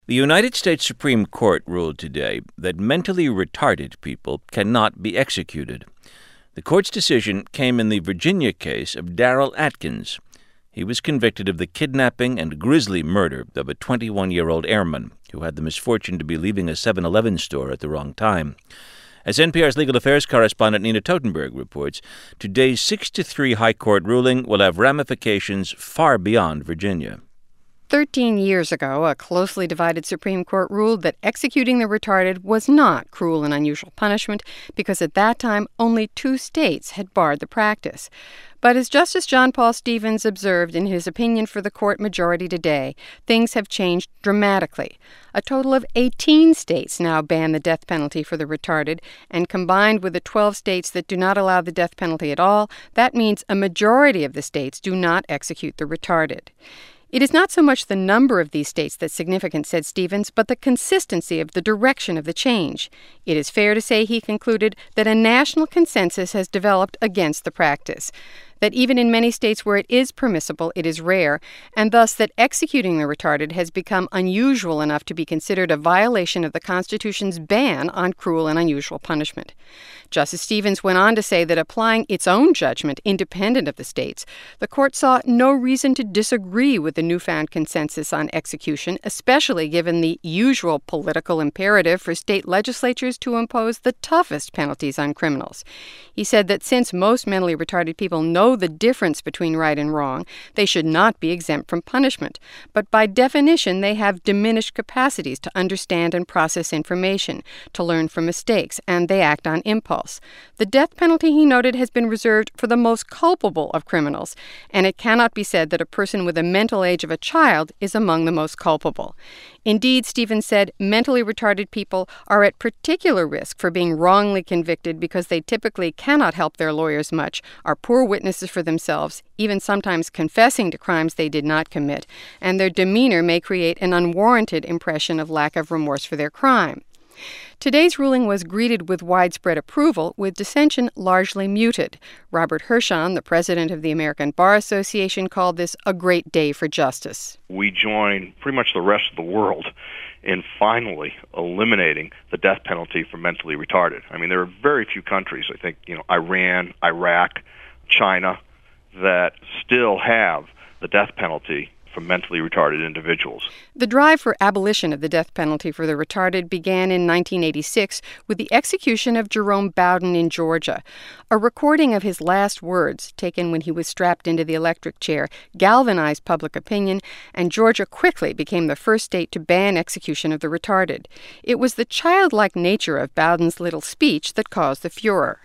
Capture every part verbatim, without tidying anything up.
The United States Supreme Court ruled today that mentally retarded people cannot be executed. The court's decision came in the Virginia case of Darrell Atkins. He was convicted of the kidnapping and grisly murder of a twenty-one-year-old airman who had the misfortune to be leaving a seven eleven store at the wrong time. As N P R's legal affairs correspondent Nina Totenberg reports, today's six to three High Court ruling will have ramifications far beyond Virginia. Thirteen years ago, a closely divided Supreme Court ruled that executing the retarded was not cruel and unusual punishment because at that time only two states had barred the practice. But as Justice John Paul Stevens observed in his opinion for the court majority today, things have changed dramatically. A total of eighteen states now ban the death penalty for the retarded, and combined with the twelve states that do not allow the death penalty at all, that means a majority of the states do not execute the retarded. It is not so much the number of these states that's significant, said Stevens, but the consistency of the direction of the change. It is fair to say, he concluded, that a national consensus has developed against the practice, that even in many states where it is permissible, it is rare, and thus that executing the retarded has become unusual enough to be considered a violation of the Constitution's ban on cruel and unusual punishment. Justice Stevens went on to say that applying its own judgment independent of the states, the court saw no reason to disagree with the newfound consensus on execution, especially given the usual political imperative for state legislatures to impose the toughest penalties on criminals. He said that since most mentally retarded people know the difference between right and wrong, they should not be exempt from punishment. But by definition, they have diminished capacities to understand and process information, to learn from mistakes, and they act on impulse. The death penalty, he noted, has been reserved for the most culpable of criminals, and it cannot be said that a person with a mental age of a child is among the most culpable. Indeed, Stevens said, mentally retarded people are at particular risk for being wrongly convicted because they typically cannot help their lawyers much, are poor witnesses for themselves, even sometimes confessing to crimes they did not commit, and their demeanor may create an unwarranted impression of lack of remorse for their crime. Today's ruling was greeted with widespread approval, with dissension largely muted. Robert Hirshon, the president of the American Bar Association, called this a great day for justice. We join pretty much the rest of the world in finally eliminating the death penalty for mentally retarded. I mean, there are very few countries, I think, you know, Iran, Iraq, China, that still have the death penalty for mentally retarded individuals. The drive for abolition of the death penalty for the retarded began in nineteen eighty-six with the execution of Jerome Bowden in Georgia. A recording of his last words, taken when he was strapped into the electric chair, galvanized public opinion, and Georgia quickly became the first state to ban execution of the retarded. It was the childlike nature of Bowden's little speech that caused the furor.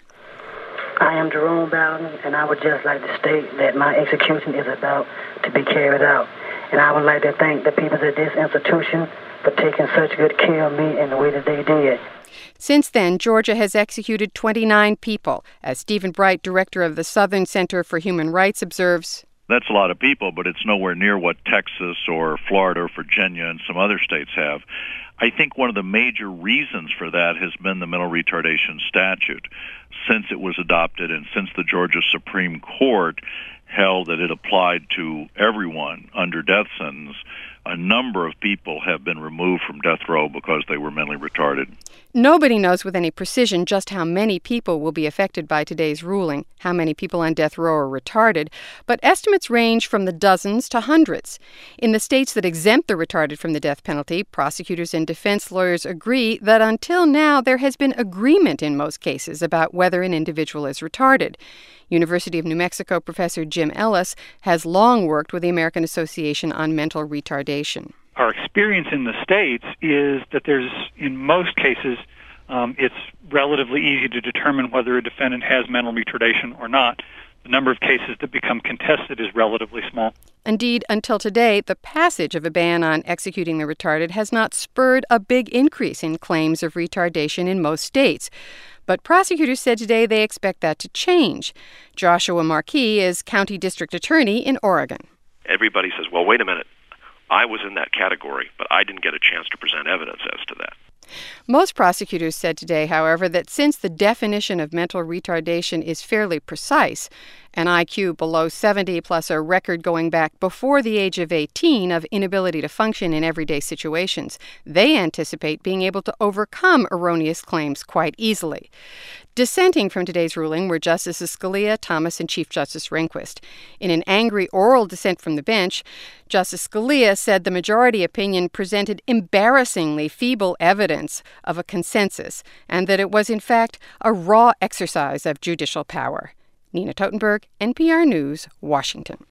I am Jerome Bowden, and I would just like to state that my execution is about to be carried out. And I would like to thank the people at this institution for taking such good care of me in the way that they did. Since then, Georgia has executed twenty-nine people. As Stephen Bright, director of the Southern Center for Human Rights, observes, that's a lot of people, but it's nowhere near what Texas or Florida or Virginia and some other states have. I think one of the major reasons for that has been the mental retardation statute. Since it was adopted and since the Georgia Supreme Court held that it applied to everyone under death sentence, a number of people have been removed from death row because they were mentally retarded. Nobody knows with any precision just how many people will be affected by today's ruling, how many people on death row are retarded, but estimates range from the dozens to hundreds. In the states that exempt the retarded from the death penalty, prosecutors and defense lawyers agree that until now there has been agreement in most cases about whether an individual is retarded. University of New Mexico professor Jim Ellis has long worked with the American Association on Mental Retardation. Our experience in the states is that there's, in most cases, um, it's relatively easy to determine whether a defendant has mental retardation or not. The number of cases that become contested is relatively small. Indeed, until today, the passage of a ban on executing the retarded has not spurred a big increase in claims of retardation in most states. But prosecutors said today they expect that to change. Joshua Markey is county district attorney in Oregon. Everybody says, well, wait a minute. I was in that category, but I didn't get a chance to present evidence as to that. Most prosecutors said today, however, that since the definition of mental retardation is fairly precise, An I Q below seventy plus a record going back before the age of eighteen of inability to function in everyday situations. They anticipate being able to overcome erroneous claims quite easily. Dissenting from today's ruling were Justices Scalia, Thomas, and Chief Justice Rehnquist. In an angry oral dissent from the bench, Justice Scalia said the majority opinion presented embarrassingly feeble evidence of a consensus and that it was, in fact, a raw exercise of judicial power. Nina Totenberg, N P R News, Washington.